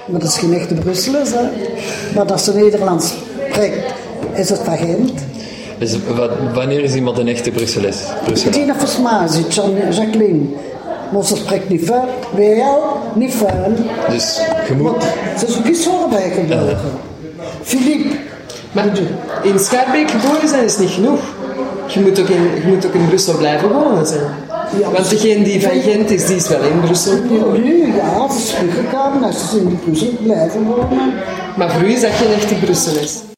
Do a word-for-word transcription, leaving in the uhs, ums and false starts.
Maar dat is geen echte Brusseler, hè. Maar als ze Nederlands spreekt, is het van Gent. Dus wat, wanneer is iemand een echte Brusseles? Tina Versmazi, Jacqueline. Maar ze spreekt niet vuil, W L, niet vuil. Dus je moet... Want ze is ook iets voorbij gebleven. Philippe. Maar in Schaarbeek geboren zijn is niet genoeg. Je moet ook in, je moet ook in Brussel blijven wonen zijn. Ja, Want degene die van Gent is, die is wel in Brussel. Nu, ja, ze is teruggekomen, als ze in Brussel blijven wonen. Maar voor u is dat geen echte Brusseles.